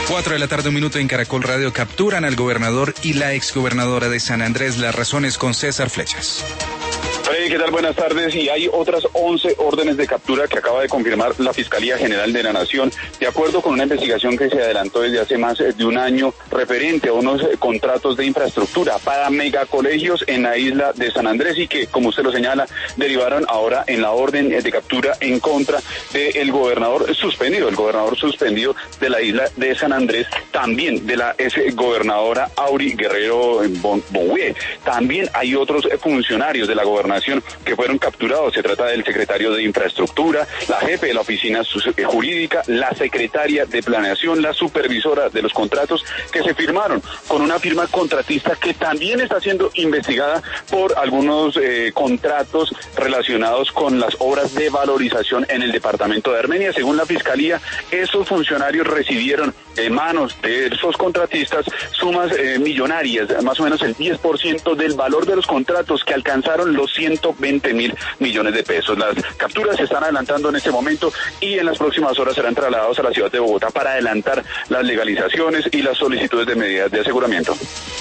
4 de la tarde, 1 minuto en Caracol Radio. Capturan al gobernador y la exgobernadora de San Andrés. Las razones con César Flechas. ¿Qué tal? Buenas tardes. Y hay otras 11 órdenes de captura que acaba de confirmar la Fiscalía General de la Nación, de acuerdo con una investigación que se adelantó desde hace más de un año referente a unos contratos de infraestructura para megacolegios en la isla de San Andrés y que, como usted lo señala, derivaron ahora en la orden de captura en contra del gobernador suspendido, de la isla de San Andrés, también de la exgobernadora Auri Guerrero Bongue. También hay otros funcionarios de la gobernación que fueron capturados. Se trata del secretario de Infraestructura, la jefe de la oficina jurídica, la secretaria de Planeación, la supervisora de los contratos que se firmaron con una firma contratista que también está siendo investigada por algunos contratos relacionados con las obras de valorización en el departamento de Armenia. Según la Fiscalía, esos funcionarios recibieron de manos de esos contratistas sumas millonarias, más o menos el 10% del valor de los contratos que alcanzaron los 120.000 millones de pesos. Las capturas se están adelantando en este momento y en las próximas horas serán trasladados a la ciudad de Bogotá para adelantar las legalizaciones y las solicitudes de medidas de aseguramiento.